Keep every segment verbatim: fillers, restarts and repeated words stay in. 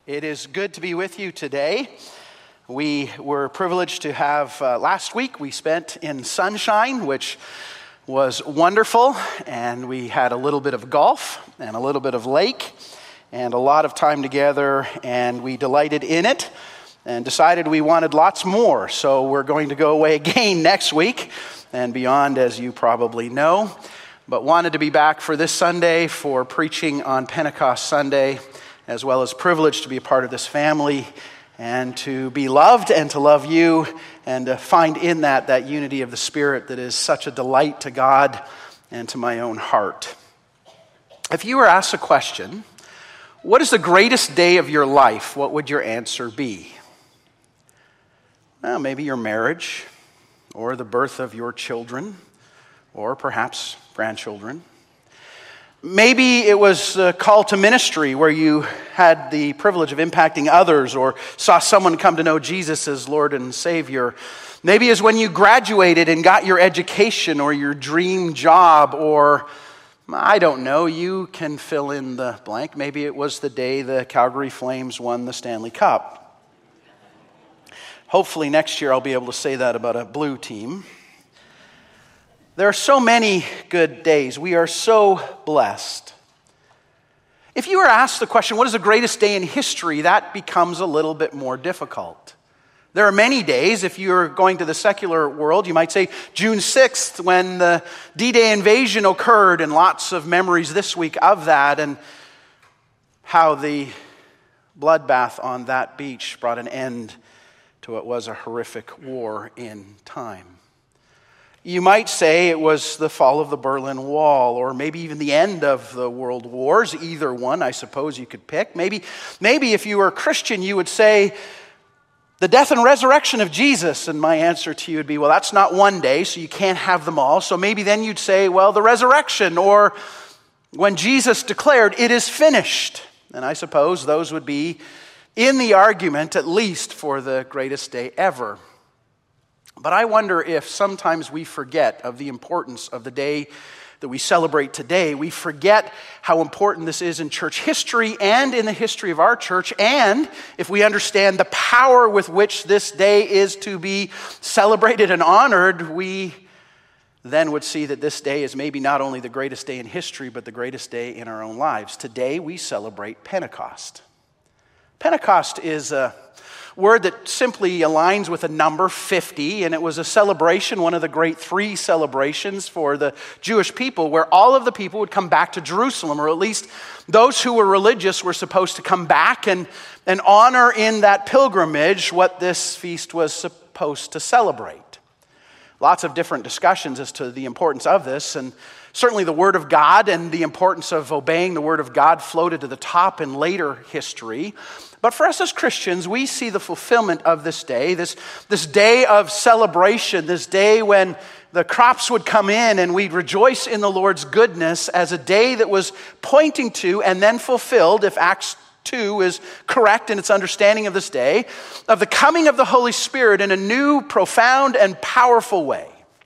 It is good to be with you today. We were privileged to have, uh, last week we spent in sunshine, which was wonderful, and we had a little bit of golf and a little bit of lake and a lot of time together, and we delighted in it and decided we wanted lots more. So we're going to go away again next week and beyond, as you probably know, but wanted to be back for this Sunday for preaching on Pentecost Sunday, as well as privileged to be a part of this family and to be loved and to love you and to find in that that unity of the Spirit that is such a delight to God and to my own heart. If you were asked a question, what is the greatest day of your life? What would your answer be? Well, maybe your marriage or the birth of your children or perhaps grandchildren. Maybe it was a call to ministry where you had the privilege of impacting others or saw someone come to know Jesus as Lord and Savior. Maybe it's when you graduated and got your education or your dream job, or I don't know, you can fill in the blank. Maybe it was the day the Calgary Flames won the Stanley Cup. Hopefully next year I'll be able to say that about a blue team. There are so many good days. We are so blessed. If you were asked the question, what is the greatest day in history, that becomes a little bit more difficult. There are many days. If you're going to the secular world, you might say June sixth, when the D-Day invasion occurred, and lots of memories this week of that, and how the bloodbath on that beach brought an end to what was a horrific war in time. You might say it was the fall of the Berlin Wall, or maybe even the end of the world wars. Either one, I suppose you could pick. Maybe, maybe if you were a Christian, you would say the death and resurrection of Jesus. And my answer to you would be, well, that's not one day, so you can't have them all. So maybe then you'd say, well, the resurrection, or when Jesus declared, it is finished. And I suppose those would be in the argument, at least, for the greatest day ever. But I wonder if sometimes we forget of the importance of the day that we celebrate today. We forget how important this is in church history and in the history of our church. And if we understand the power with which this day is to be celebrated and honored, we then would see that this day is maybe not only the greatest day in history, but the greatest day in our own lives. Today we celebrate Pentecost. Pentecost is a word that simply aligns with a number fifty, and it was a celebration, one of the great three celebrations for the Jewish people, where all of the people would come back to Jerusalem, or at least those who were religious were supposed to come back and, and honor in that pilgrimage what this feast was supposed to celebrate. Lots of different discussions as to the importance of this, and certainly the Word of God and the importance of obeying the Word of God floated to the top in later history. But for us as Christians, we see the fulfillment of this day, this, this day of celebration, this day when the crops would come in and we'd rejoice in the Lord's goodness, as a day that was pointing to and then fulfilled, if Acts two is correct in its understanding of this day, of the coming of the Holy Spirit in a new, profound, and powerful way.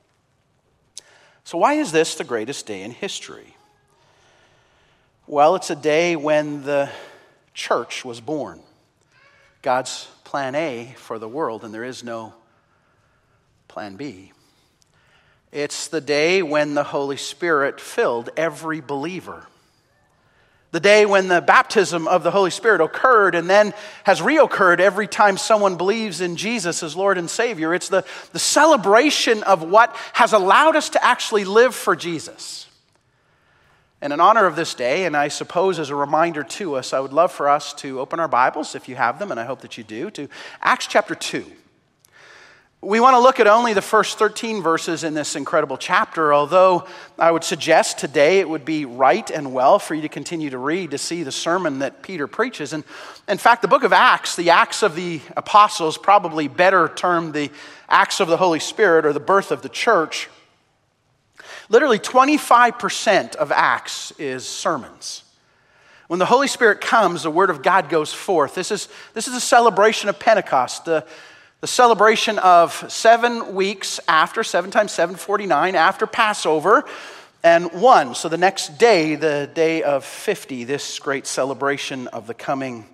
So why is this the greatest day in history? Well, it's a day when the church was born. God's plan A for the world, and there is no plan B. It's the day when the Holy Spirit filled every believer. The day when the baptism of the Holy Spirit occurred and then has reoccurred every time someone believes in Jesus as Lord and Savior. It's the, the celebration of what has allowed us to actually live for Jesus. And in honor of this day, and I suppose as a reminder to us, I would love for us to open our Bibles, if you have them, and I hope that you do, to Acts chapter two. We want to look at only the first thirteen verses in this incredible chapter, although I would suggest today it would be right and well for you to continue to read, to see the sermon that Peter preaches. And in fact, the book of Acts, the Acts of the Apostles, probably better termed the Acts of the Holy Spirit or the birth of the church. Literally twenty-five percent of Acts is sermons. When the Holy Spirit comes, the Word of God goes forth. This is, this is a celebration of Pentecost, the, the celebration of seven weeks after, seven times seven, forty-nine, after Passover, and one. So the next day, the day of fifty, this great celebration of the coming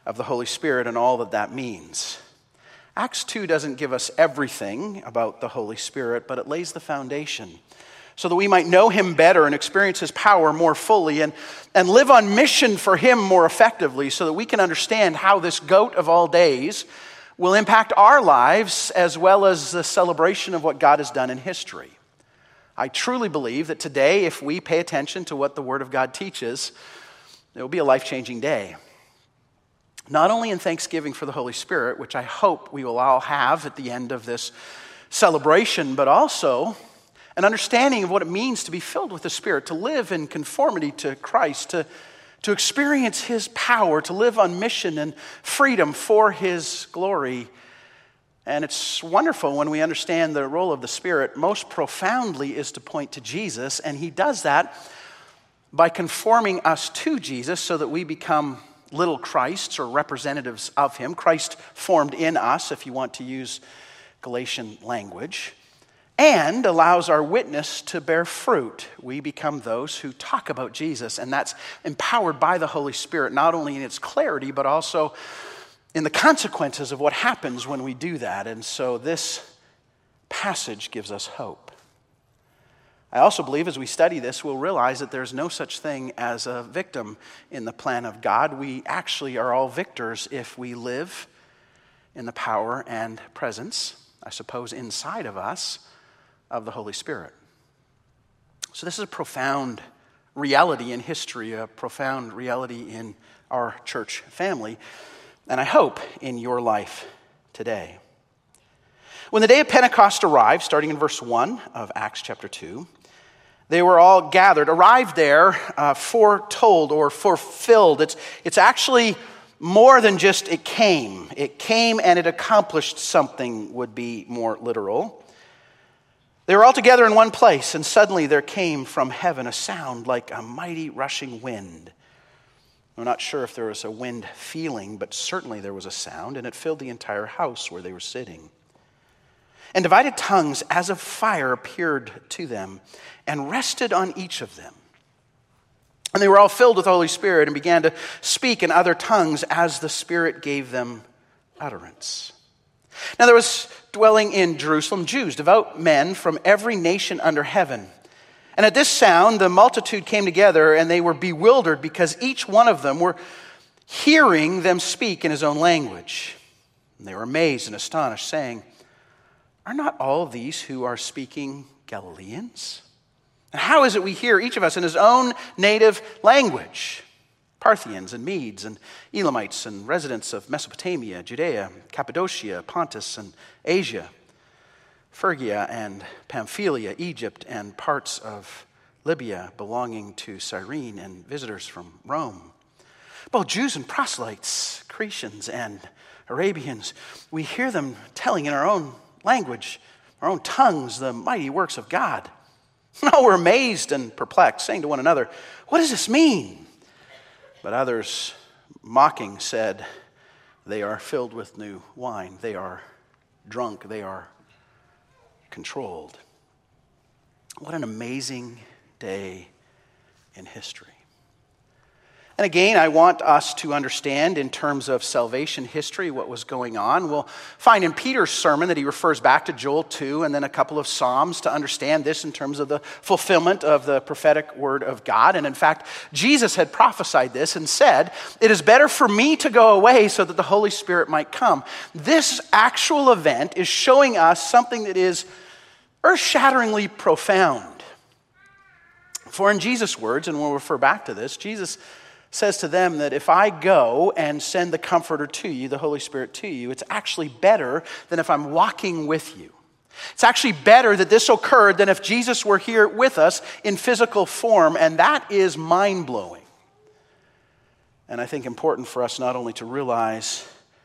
of the Holy Spirit and all that that means. Acts two doesn't give us everything about the Holy Spirit, but it lays the foundation so that we might know him better and experience his power more fully and, and live on mission for him more effectively so that we can understand how this goat of all days will impact our lives as well as the celebration of what God has done in history. I truly believe that today, if we pay attention to what the Word of God teaches, it will be a life-changing day. Not only in thanksgiving for the Holy Spirit, which I hope we will all have at the end of this celebration, but also an understanding of what it means to be filled with the Spirit, to live in conformity to Christ, to, to experience his power, to live on mission and freedom for his glory. And it's wonderful when we understand the role of the Spirit most profoundly is to point to Jesus, and he does that by conforming us to Jesus so that we become little Christs or representatives of him, Christ formed in us, if you want to use Galatian language, and allows our witness to bear fruit. We become those who talk about Jesus, and that's empowered by the Holy Spirit, not only in its clarity, but also in the consequences of what happens when we do that. And so this passage gives us hope. I also believe as we study this, we'll realize that there's no such thing as a victim in the plan of God. We actually are all victors if we live in the power and presence, I suppose, inside of us, of the Holy Spirit. So this is a profound reality in history, a profound reality in our church family, and I hope in your life today. When the day of Pentecost arrived, starting in verse one of Acts chapter two, they were all gathered, arrived there, uh, foretold or fulfilled. It's, it's actually more than just it came. It came and it accomplished something would be more literal. They were all together in one place, and suddenly there came from heaven a sound like a mighty rushing wind. I'm not sure if there was a wind feeling, but certainly there was a sound, and it filled the entire house where they were sitting. And divided tongues as of fire appeared to them and rested on each of them. And they were all filled with the Holy Spirit and began to speak in other tongues as the Spirit gave them utterance. Now there was dwelling in Jerusalem Jews, devout men from every nation under heaven. And at this sound, the multitude came together, and they were bewildered because each one of them were hearing them speak in his own language. And they were amazed and astonished, saying, "Are not all these who are speaking Galileans? And how is it we hear each of us in his own native language? Parthians and Medes and Elamites and residents of Mesopotamia, Judea, Cappadocia, Pontus and Asia, Phrygia and Pamphylia, Egypt and parts of Libya belonging to Cyrene, and visitors from Rome, both Jews and proselytes, Cretians and Arabians. We hear them telling in our own language, our own tongues, the mighty works of God." Now we're amazed and perplexed, saying to one another, "What does this mean?" But others, mocking, said, "They are filled with new wine. They are drunk. They are controlled." What an amazing day in history. And again, I want us to understand in terms of salvation history what was going on. We'll find in Peter's sermon that he refers back to Joel two and then a couple of Psalms to understand this in terms of the fulfillment of the prophetic word of God. And in fact, Jesus had prophesied this and said, "It is better for me to go away so that the Holy Spirit might come." This actual event is showing us something that is earth-shatteringly profound. For in Jesus' words, and we'll refer back to this, Jesus says to them that if I go and send the Comforter to you, the Holy Spirit to you, it's actually better than if I'm walking with you. It's actually better that this occurred than if Jesus were here with us in physical form, and that is mind-blowing. And I think important for us not only to realize,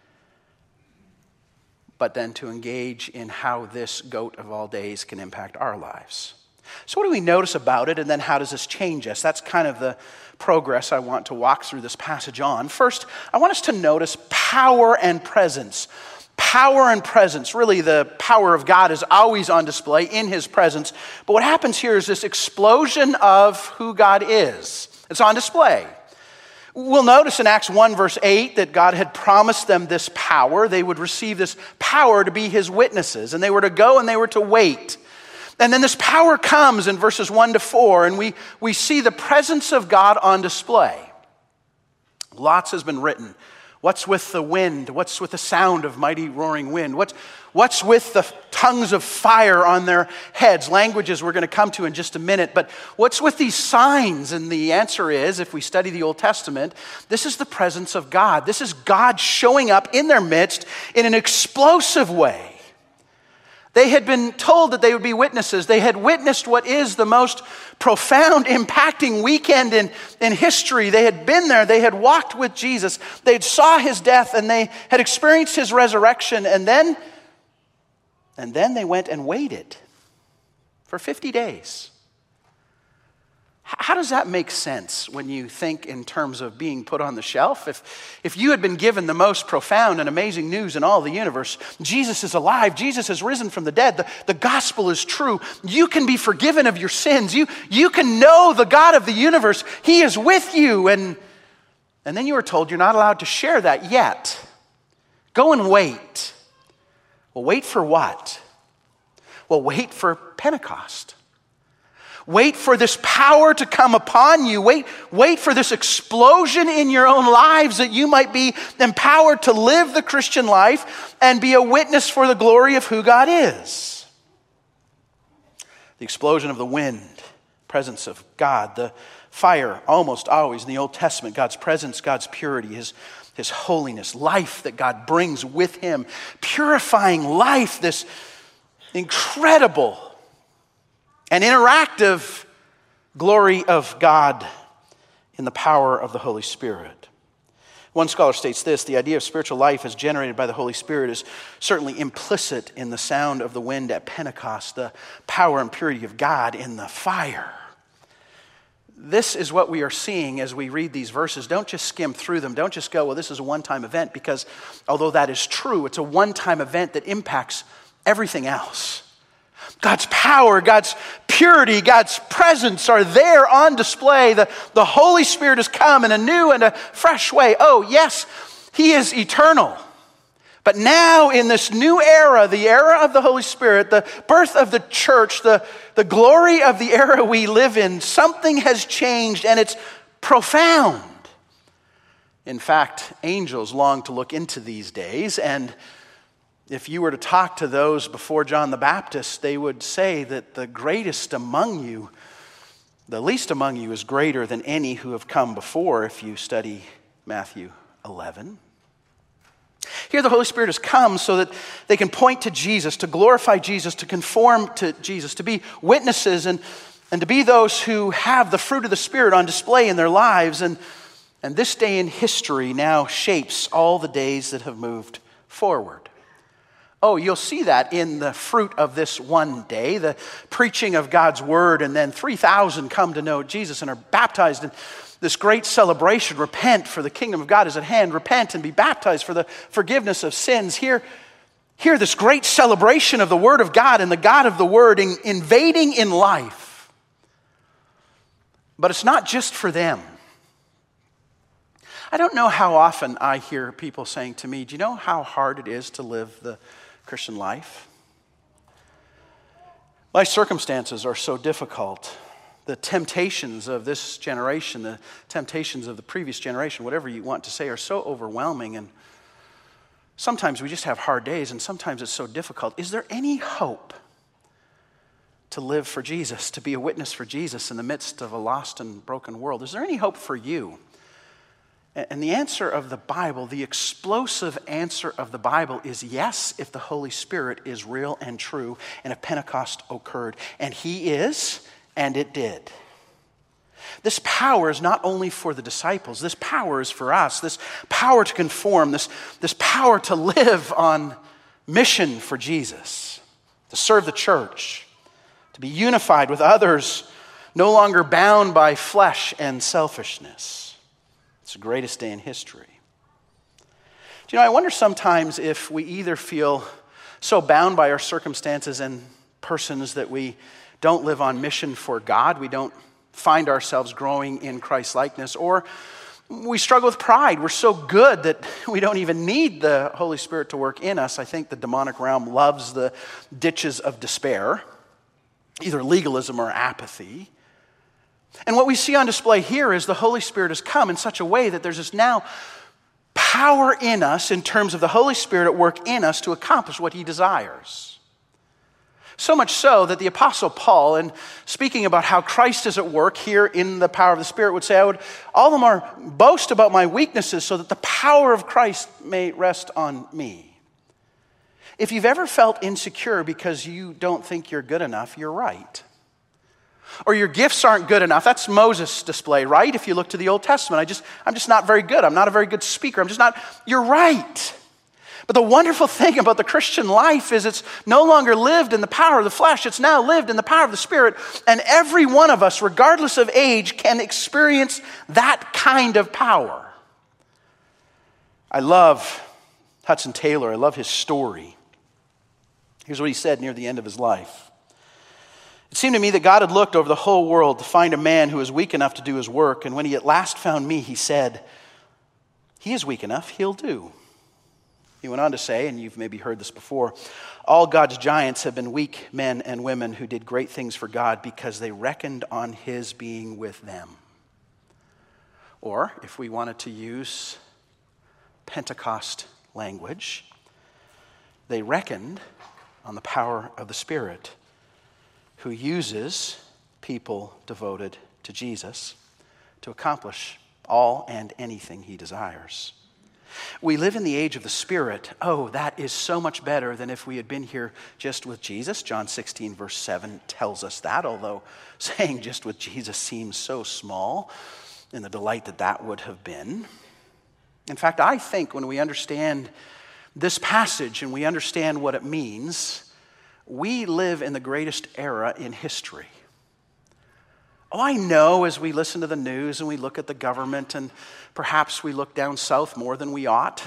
but then to engage in how this goat of all days can impact our lives. So what do we notice about it, and then how does this change us? That's kind of the progress I want to walk through this passage on. First, I want us to notice power and presence. Power and presence. Really, the power of God is always on display in his presence. But what happens here is this explosion of who God is. It's on display. We'll notice in Acts one verse eight that God had promised them this power. They would receive this power to be his witnesses, and they were to go and they were to wait. And then this power comes in verses one to four, and we, we see the presence of God on display. Lots has been written. What's with the wind? What's with the sound of mighty roaring wind? What's, what's with the tongues of fire on their heads? Languages we're going to come to in just a minute. But what's with these signs? And the answer is, if we study the Old Testament, this is the presence of God. This is God showing up in their midst in an explosive way. They had been told that they would be witnesses. They had witnessed what is the most profound, impacting weekend in, in history. They had been there. They had walked with Jesus. They had saw his death, and they had experienced his resurrection. And then, and then they went and waited for fifty days. How does that make sense when you think in terms of being put on the shelf? If, if you had been given the most profound and amazing news in all the universe, Jesus is alive, Jesus has risen from the dead, the, the gospel is true, you can be forgiven of your sins, you, you can know the God of the universe, he is with you, and, and then you were told you're not allowed to share that yet. Go and wait. Well, wait for what? Well, wait for Pentecost. Wait for this power to come upon you. Wait, wait for this explosion in your own lives that you might be empowered to live the Christian life and be a witness for the glory of who God is. The explosion of the wind, presence of God, the fire, almost always in the Old Testament, God's presence, God's purity, his, his holiness, life that God brings with him, purifying life, this incredible an interactive glory of God in the power of the Holy Spirit. One scholar states this: the idea of spiritual life as generated by the Holy Spirit is certainly implicit in the sound of the wind at Pentecost, the power and purity of God in the fire. This is what we are seeing as we read these verses. Don't just skim through them. Don't just go, well, this is a one-time event, because although that is true, it's a one-time event that impacts everything else. God's power, God's purity, God's presence are there on display. The, the Holy Spirit has come in a new and a fresh way. Oh, yes, he is eternal. But now in this new era, the era of the Holy Spirit, the birth of the church, the, the glory of the era we live in, something has changed, and it's profound. In fact, angels long to look into these days, and if you were to talk to those before John the Baptist, they would say that the greatest among you, the least among you is greater than any who have come before, if you study Matthew eleven. Here the Holy Spirit has come so that they can point to Jesus, to glorify Jesus, to conform to Jesus, to be witnesses, and, and to be those who have the fruit of the Spirit on display in their lives. And, and this day in history now shapes all the days that have moved forward. Oh, you'll see that in the fruit of this one day, the preaching of God's word, and then three thousand come to know Jesus and are baptized in this great celebration. Repent, for the kingdom of God is at hand. Repent and be baptized for the forgiveness of sins. Here, here this great celebration of the word of God and the God of the word in, invading in life. But it's not just for them. I don't know how often I hear people saying to me, do you know how hard it is to live the Christian life? My circumstances are so difficult. The temptations of this generation, the temptations of the previous generation, whatever you want to say, are so overwhelming. And sometimes we just have hard days, and sometimes it's so difficult. Is there any hope to live for Jesus, to be a witness for Jesus in the midst of a lost and broken world? Is there any hope for you? And the answer of the Bible, the explosive answer of the Bible is yes, if the Holy Spirit is real and true, and if Pentecost occurred. And he is, and it did. This power is not only for the disciples, this power is for us. This power to conform, this, this power to live on mission for Jesus, to serve the church, to be unified with others, no longer bound by flesh and selfishness. It's the greatest day in history. Do you know, I wonder sometimes if we either feel so bound by our circumstances and persons that we don't live on mission for God, we don't find ourselves growing in Christ-likeness, or We struggle with pride. We're so good that we don't even need the Holy Spirit to work in us. I think the demonic realm loves the ditches of despair, either legalism or apathy. And what we see on display here is the Holy Spirit has come in such a way that there's this now power in us in terms of the Holy Spirit at work in us to accomplish what he desires. So much so that the Apostle Paul, in speaking about how Christ is at work here in the power of the Spirit, would say, I would all the more boast about my weaknesses so that the power of Christ may rest on me. If you've ever felt insecure because you don't think you're good enough, you're right. Or your gifts aren't good enough. That's Moses' display, right? If you look to the Old Testament, I just, I'm just not very good. I'm not a very good speaker. I'm just not, you're right. But the wonderful thing about the Christian life is it's no longer lived in the power of the flesh. It's now lived in the power of the Spirit. And every one of us, regardless of age, can experience that kind of power. I love Hudson Taylor. I love his story. Here's what he said near the end of his life. It seemed to me that God had looked over the whole world to find a man who was weak enough to do his work. And when he at last found me, he said, he is weak enough, he'll do. He went on to say, and you've maybe heard this before, all God's giants have been weak men and women who did great things for God because they reckoned on his being with them. Or, if we wanted to use Pentecost language, they reckoned on the power of the Spirit who uses people devoted to Jesus to accomplish all and anything he desires. We live in the age of the Spirit. Oh, that is so much better than if we had been here just with Jesus. John sixteen verse seven tells us that, although saying just with Jesus seems so small in the delight that that would have been. In fact, I think when we understand this passage and we understand what it means, we live in the greatest era in history. Oh, I know as we listen to the news and we look at the government and perhaps we look down south more than we ought,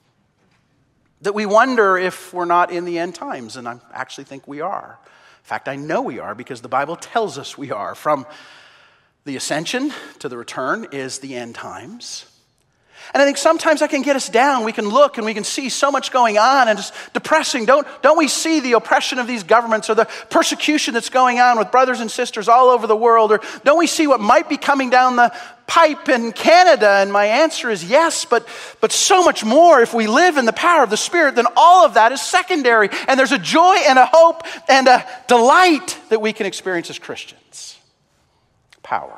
that we wonder if we're not in the end times, and I actually think we are. In fact, I know we are because the Bible tells us we are. From the ascension to the return is the end times. And I think sometimes that can get us down. We can look and we can see so much going on and it's depressing. Don't, don't we see the oppression of these governments or the persecution that's going on with brothers and sisters all over the world? Or don't we see what might be coming down the pipe in Canada? And my answer is yes, but, but so much more. If we live in the power of the Spirit, then all of that is secondary. And there's a joy and a hope and a delight that we can experience as Christians. Power.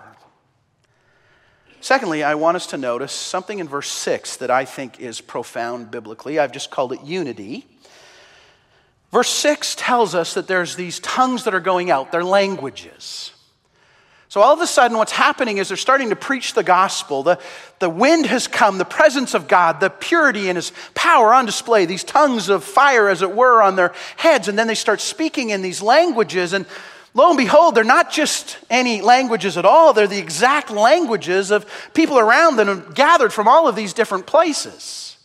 Secondly, I want us to notice something in verse six that I think is profound biblically. I've just called it unity. Verse six tells us that there's these tongues that are going out. They're languages. So all of a sudden what's happening is they're starting to preach the gospel. The, the wind has come, the presence of God, the purity and his power on display. These tongues of fire, as it were, on their heads. And then they start speaking in these languages. And lo and behold, they're not just any languages at all. They're the exact languages of people around them gathered from all of these different places.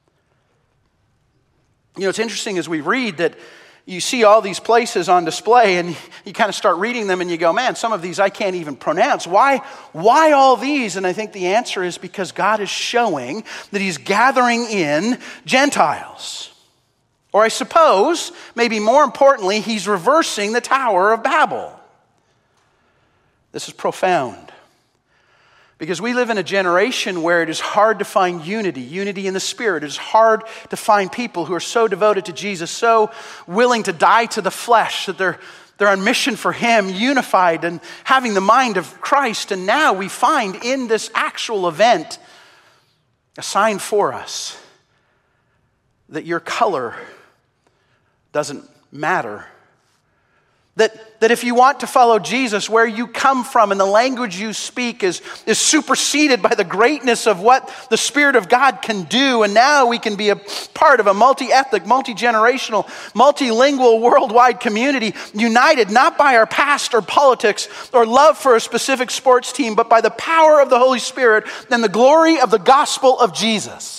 You know, it's interesting as we read that you see all these places on display and you kind of start reading them and you go, man, some of these I can't even pronounce. Why, why all these? And I think the answer is because God is showing that he's gathering in Gentiles. Or I suppose, maybe more importantly, he's reversing the Tower of Babel. This is profound. Because we live in a generation where it is hard to find unity, unity in the Spirit. It is hard to find people who are so devoted to Jesus, so willing to die to the flesh, that they're, they're on mission for him, unified and having the mind of Christ. And now we find in this actual event a sign for us that your color doesn't matter. That, that if you want to follow Jesus, where you come from and the language you speak is, is superseded by the greatness of what the Spirit of God can do. And now we can be a part of a multi-ethnic, multi-generational, multilingual, worldwide community, united not by our past or politics or love for a specific sports team, but by the power of the Holy Spirit and the glory of the gospel of Jesus.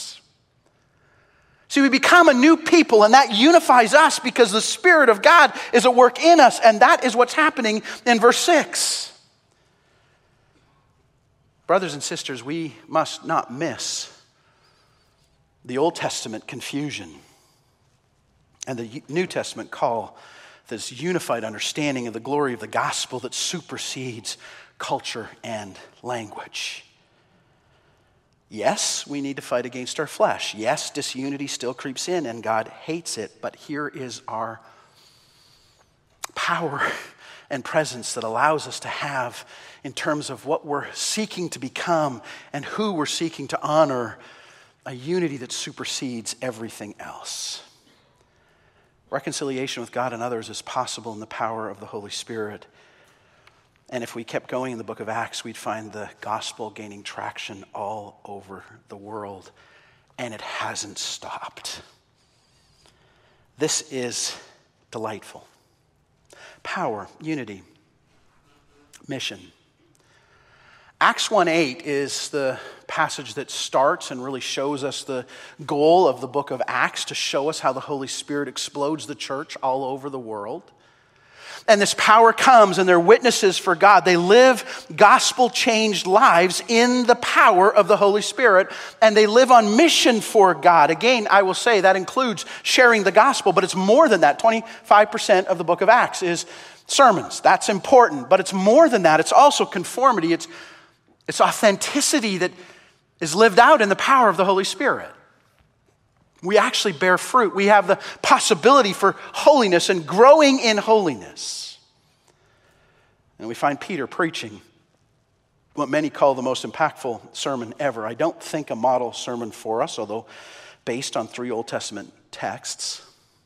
See, we become a new people, and that unifies us because the Spirit of God is at work in us, and that is what's happening in verse six. Brothers and sisters, we must not miss the Old Testament confusion and the New Testament call, this unified understanding of the glory of the gospel that supersedes culture and language. Yes, we need to fight against our flesh. Yes, disunity still creeps in and God hates it, but here is our power and presence that allows us to have in terms of what we're seeking to become and who we're seeking to honor, a unity that supersedes everything else. Reconciliation with God and others is possible in the power of the Holy Spirit. And if we kept going in the book of Acts, we'd find the gospel gaining traction all over the world. And it hasn't stopped. This is delightful. Power, unity, mission. Acts one eight is the passage that starts and really shows us the goal of the book of Acts, to show us how the Holy Spirit explodes the church all over the world. And this power comes and they're witnesses for God. They live gospel-changed lives in the power of the Holy Spirit, and they live on mission for God. Again, I will say that includes sharing the gospel, but it's more than that. twenty-five percent of the book of Acts is sermons. That's important, but it's more than that. It's also conformity. It's It's authenticity that is lived out in the power of the Holy Spirit. We actually bear fruit. We have the possibility for holiness and growing in holiness. And we find Peter preaching what many call the most impactful sermon ever. I don't think a model sermon for us, although based on three Old Testament texts.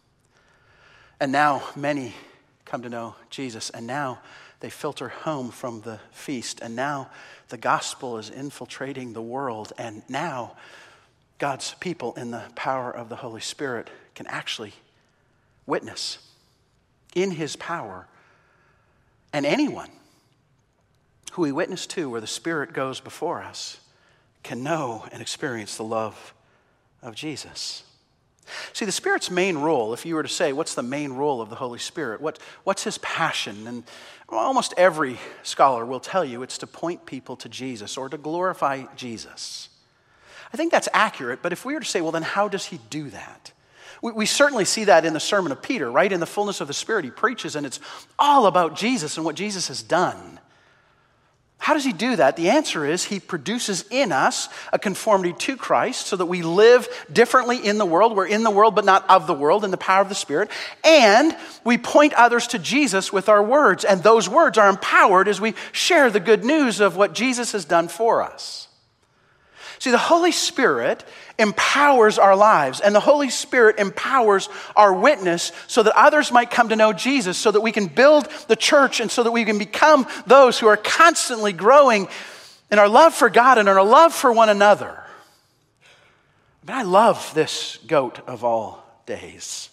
And now many come to know Jesus, and now they filter home from the feast, and now the gospel is infiltrating the world, and now God's people in the power of the Holy Spirit can actually witness in his power. And anyone who we witness to, where the Spirit goes before us, can know and experience the love of Jesus. See, the Spirit's main role, if you were to say, what's the main role of the Holy Spirit? What, what's his passion? And almost every scholar will tell you it's to point people to Jesus or to glorify Jesus. I think that's accurate, but if we were to say, well, then how does he do that? We, we certainly see that in the sermon of Peter, right? In the fullness of the Spirit, he preaches, and it's all about Jesus and what Jesus has done. How does he do that? The answer is he produces in us a conformity to Christ so that we live differently in the world. We're in the world, but not of the world, in the power of the Spirit. And we point others to Jesus with our words. And those words are empowered as we share the good news of what Jesus has done for us. See, the Holy Spirit empowers our lives, and the Holy Spirit empowers our witness so that others might come to know Jesus, so that we can build the church, and so that we can become those who are constantly growing in our love for God and our love for one another. But I love this goat of all days.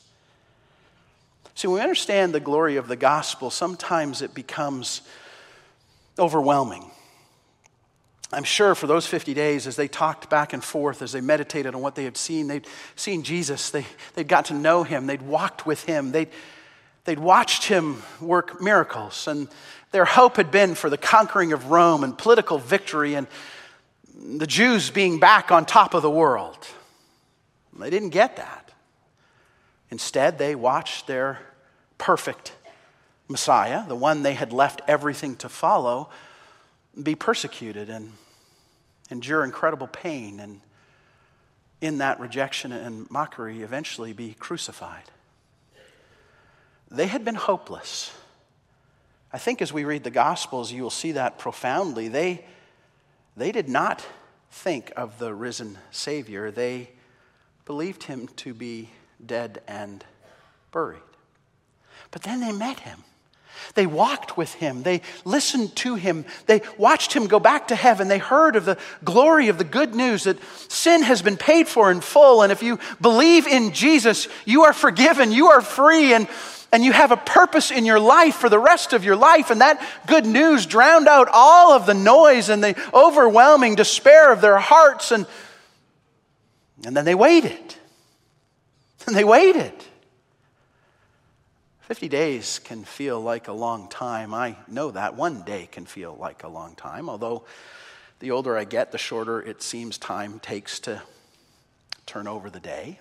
See, when we understand the glory of the gospel, sometimes it becomes overwhelming. I'm sure for those fifty days, as they talked back and forth, as they meditated on what they had seen, they'd seen Jesus, they, they'd got to know him, they'd walked with him, they'd, they'd watched him work miracles, and their hope had been for the conquering of Rome and political victory and the Jews being back on top of the world. They didn't get that. Instead, they watched their perfect Messiah, the one they had left everything to follow, be persecuted and endure incredible pain, and in that rejection and mockery eventually be crucified. They had been hopeless. I think as we read the Gospels, you will see that profoundly. They, they did not think of the risen Savior. They believed him to be dead and buried. But then they met him. They walked with him. They listened to him. They watched him go back to heaven. They heard of the glory of the good news that sin has been paid for in full. And if you believe in Jesus, you are forgiven. You are free. And, and you have a purpose in your life for the rest of your life. And that good news drowned out all of the noise and the overwhelming despair of their hearts. And, and then they waited. And they waited. Fifty days can feel like a long time. I know that. One day can feel like a long time, although the older I get, the shorter it seems time takes to turn over the day.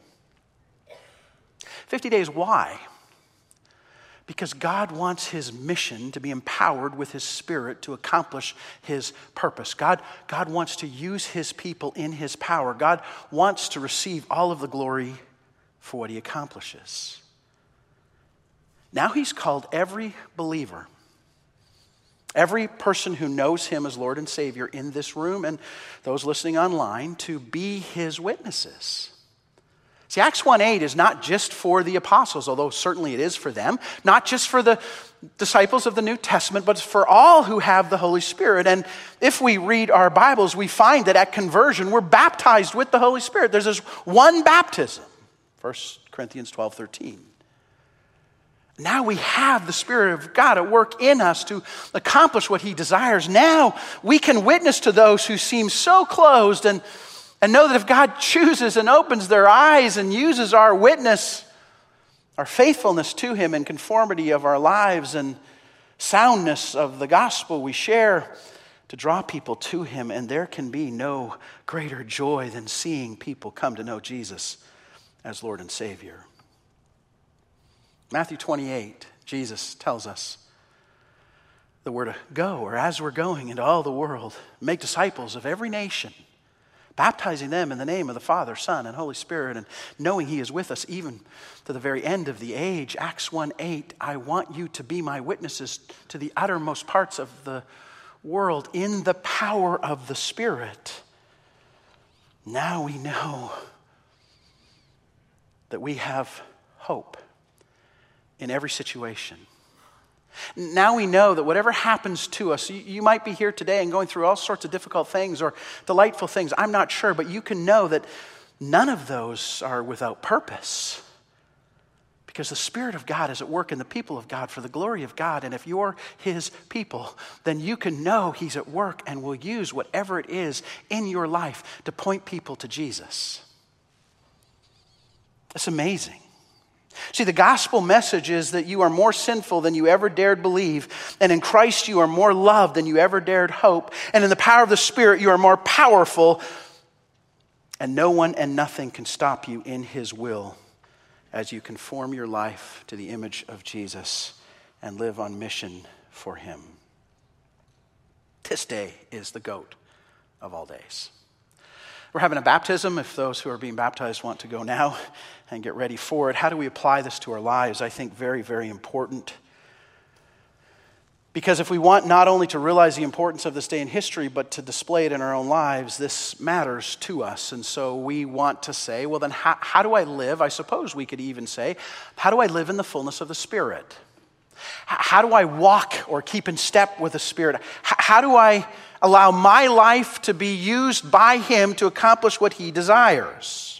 fifty days, why? Because God wants his mission to be empowered with his Spirit to accomplish his purpose. God, God wants to use his people in his power. God wants to receive all of the glory for what he accomplishes. Now he's called every believer, every person who knows him as Lord and Savior in this room and those listening online, to be his witnesses. See, Acts one eight is not just for the apostles, although certainly it is for them, not just for the disciples of the New Testament, but for all who have the Holy Spirit. And if we read our Bibles, we find that at conversion, we're baptized with the Holy Spirit. There's this one baptism, First Corinthians twelve thirteen. Now we have the Spirit of God at work in us to accomplish what he desires. Now we can witness to those who seem so closed and And know that if God chooses and opens their eyes and uses our witness, our faithfulness to him and conformity of our lives and soundness of the gospel we share to draw people to him, and there can be no greater joy than seeing people come to know Jesus as Lord and Savior. Matthew twenty-eight, Jesus tells us that we're to go, or as we're going into all the world, make disciples of every nation, baptizing them in the name of the Father, Son, and Holy Spirit, and knowing he is with us even to the very end of the age. Acts one eight, I want you to be my witnesses to the uttermost parts of the world in the power of the Spirit. Now we know that we have hope in every situation. Now we know that whatever happens to us, you, you might be here today and going through all sorts of difficult things or delightful things, I'm not sure, but you can know that none of those are without purpose. Because the Spirit of God is at work in the people of God for the glory of God. And if you're his people, then you can know he's at work and will use whatever it is in your life to point people to Jesus. It's amazing. See, the gospel message is that you are more sinful than you ever dared believe, and in Christ you are more loved than you ever dared hope, and in the power of the Spirit you are more powerful, and no one and nothing can stop you in his will as you conform your life to the image of Jesus and live on mission for him. This day is the GOAT of all days. We're having a baptism. If those who are being baptized want to go now and get ready for it, how do we apply this to our lives? I think very, very important. Because if we want not only to realize the importance of this day in history, but to display it in our own lives, this matters to us. And so we want to say, well, then how, how do I live? I suppose we could even say, how do I live in the fullness of the Spirit? How do I walk or keep in step with the Spirit? How do I allow my life to be used by him to accomplish what he desires?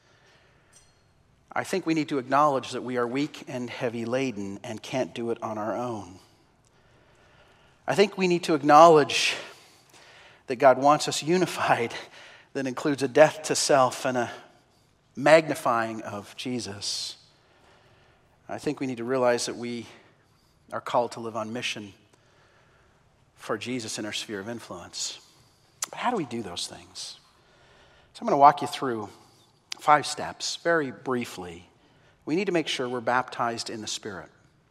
I think we need to acknowledge that we are weak and heavy laden and can't do it on our own. I think we need to acknowledge that God wants us unified. That includes a death to self and a magnifying of Jesus. I think we need to realize that we are called to live on mission for Jesus in our sphere of influence. But how do we do those things? So I'm going to walk you through five steps very briefly. We need to make sure we're baptized in the Spirit.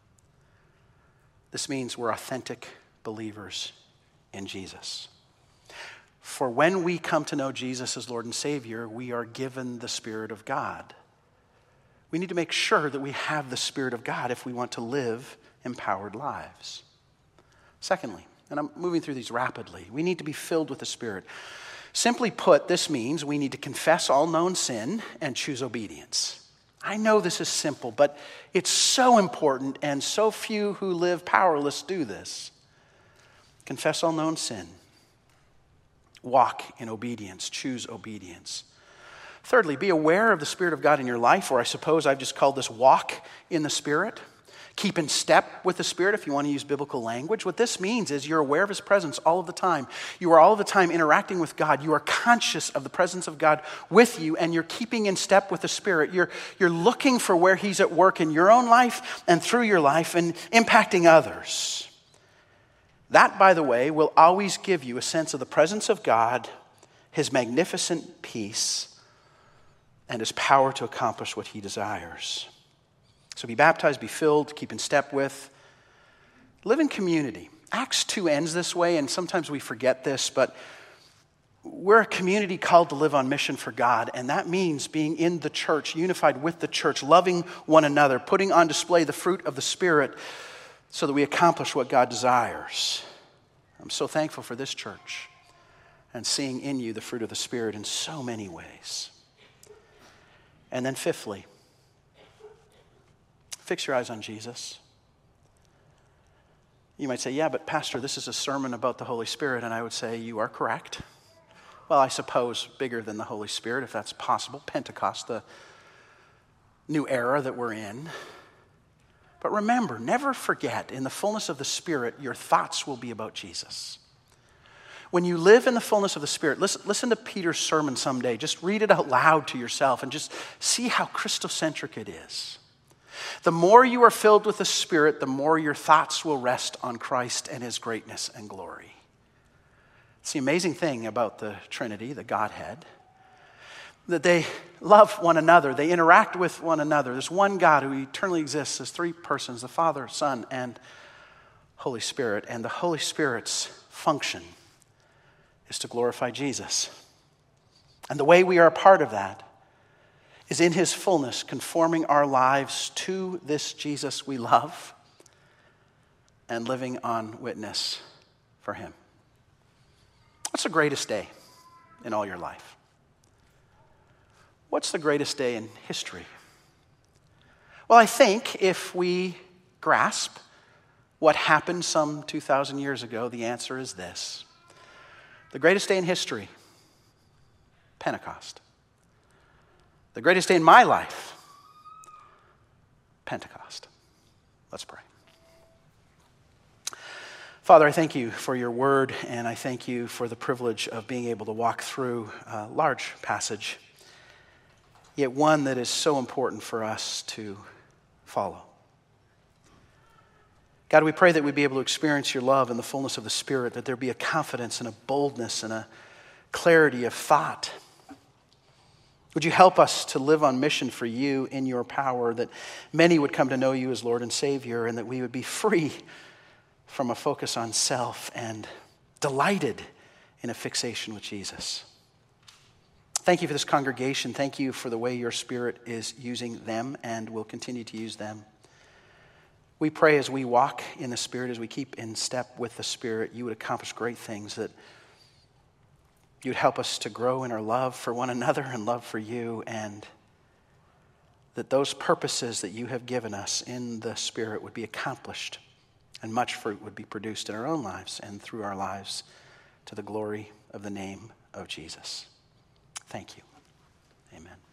This means we're authentic believers in Jesus. For when we come to know Jesus as Lord and Savior, we are given the Spirit of God. We need to make sure that we have the Spirit of God if we want to live empowered lives. Secondly, and I'm moving through these rapidly, we need to be filled with the Spirit. Simply put, this means we need to confess all known sin and choose obedience. I know this is simple, but it's so important, and so few who live powerless do this. Confess all known sin. Walk in obedience. Choose obedience. Thirdly, be aware of the Spirit of God in your life, or I suppose I've just called this walk in the Spirit. Keep in step with the Spirit if you want to use biblical language. What this means is you're aware of his presence all of the time. You are all of the time interacting with God. You are conscious of the presence of God with you, and you're keeping in step with the Spirit. You're, you're looking for where he's at work in your own life and through your life and impacting others. That, by the way, will always give you a sense of the presence of God, his magnificent peace, and his power to accomplish what he desires. So be baptized, be filled, keep in step with, live in community. Acts two ends this way, and sometimes we forget this, but we're a community called to live on mission for God, and that means being in the church, unified with the church, loving one another, putting on display the fruit of the Spirit so that we accomplish what God desires. I'm so thankful for this church and seeing in you the fruit of the Spirit in so many ways. And then fifthly, fix your eyes on Jesus. You might say, yeah, but Pastor, this is a sermon about the Holy Spirit, and I would say you are correct. Well, I suppose bigger than the Holy Spirit, if that's possible. Pentecost, the new era that we're in. But remember, never forget, in the fullness of the Spirit, your thoughts will be about Jesus. When you live in the fullness of the Spirit, listen, listen to Peter's sermon someday. Just read it out loud to yourself and just see how Christocentric it is. The more you are filled with the Spirit, the more your thoughts will rest on Christ and his greatness and glory. It's the amazing thing about the Trinity, the Godhead, that they love one another. They interact with one another. There's one God who eternally exists as three persons, the Father, Son, and Holy Spirit. And the Holy Spirit's function is to glorify Jesus. And the way we are a part of that is in his fullness, conforming our lives to this Jesus we love and living on witness for him. What's the greatest day in all your life? What's the greatest day in history? Well, I think if we grasp what happened some two thousand years ago, the answer is this. The greatest day in history, Pentecost. The greatest day in my life, Pentecost. Let's pray. Father, I thank you for your word, and I thank you for the privilege of being able to walk through a large passage, yet one that is so important for us to follow. God, we pray that we'd be able to experience your love in the fullness of the Spirit, that there be a confidence and a boldness and a clarity of thought. Would you help us to live on mission for you in your power, that many would come to know you as Lord and Savior, and that we would be free from a focus on self and delighted in a fixation with Jesus. Thank you for this congregation. Thank you for the way your Spirit is using them and will continue to use them. We pray as we walk in the Spirit, as we keep in step with the Spirit, you would accomplish great things, that you'd help us to grow in our love for one another and love for you, and that those purposes that you have given us in the Spirit would be accomplished, and much fruit would be produced in our own lives and through our lives to the glory of the name of Jesus. Thank you. Amen.